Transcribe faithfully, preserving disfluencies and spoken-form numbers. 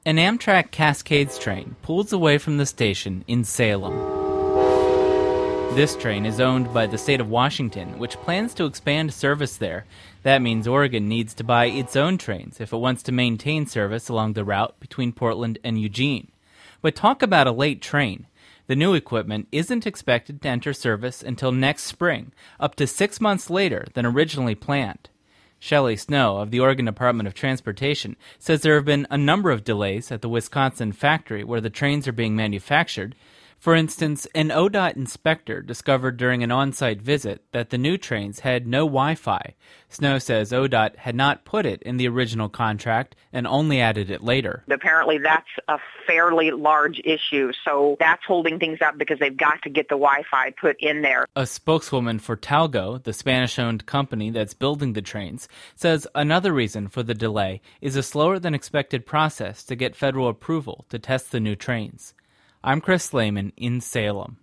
An Amtrak Cascades train pulls away from the station in Salem. This train is owned by the state of Washington, which plans to expand service there. That means Oregon needs to buy its own trains if it wants to maintain service along the route between Portland and Eugene. But talk about a late train. The new equipment isn't expected to enter service until next spring, up to six months later than originally planned. Shelley Snow of the Oregon Department of Transportation says there have been a number of delays at the Wisconsin factory where the trains are being manufactured. For instance, an O D O T inspector discovered during an on-site visit that the new trains had no Wi-Fi. Snow says O D O T had not put it in the original contract and only added it later. Apparently that's a fairly large issue, so that's holding things up because they've got to get the Wi-Fi put in there. A spokeswoman for Talgo, the Spanish-owned company that's building the trains, says another reason for the delay is a slower-than-expected process to get federal approval to test the new trains. I'm Chris Lehman in Salem.